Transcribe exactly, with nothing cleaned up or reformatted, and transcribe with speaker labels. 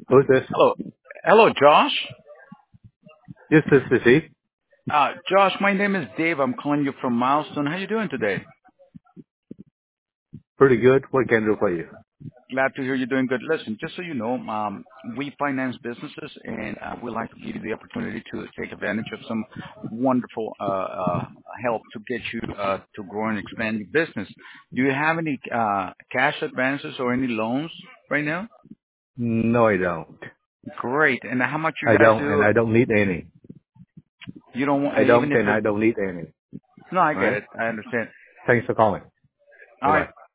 Speaker 1: Who's this?
Speaker 2: Hello. Hello, Josh.
Speaker 1: Yes, this is he.
Speaker 2: Uh, Josh, my name is Dave. I'm calling you from Milestone. How you doing today?
Speaker 1: Pretty good. What can I do for you?
Speaker 2: Glad to hear you're doing good. Listen, just so you know, um, we finance businesses, and uh, we like to give you the opportunity to take advantage of some wonderful uh, uh, help to get you uh, to grow and expand your business. Do you have any uh, cash advances or any loans right now?
Speaker 1: No, I don't.
Speaker 2: Great. And how much you
Speaker 1: I
Speaker 2: guys
Speaker 1: don't, and
Speaker 2: do?
Speaker 1: I don't need any.
Speaker 2: You don't want
Speaker 1: I
Speaker 2: even
Speaker 1: don't,
Speaker 2: if
Speaker 1: and
Speaker 2: it.
Speaker 1: I don't need any.
Speaker 2: No, I
Speaker 1: All
Speaker 2: get
Speaker 1: right.
Speaker 2: it. I understand.
Speaker 1: Thanks for calling.
Speaker 2: All
Speaker 1: Bye
Speaker 2: right.
Speaker 1: bye.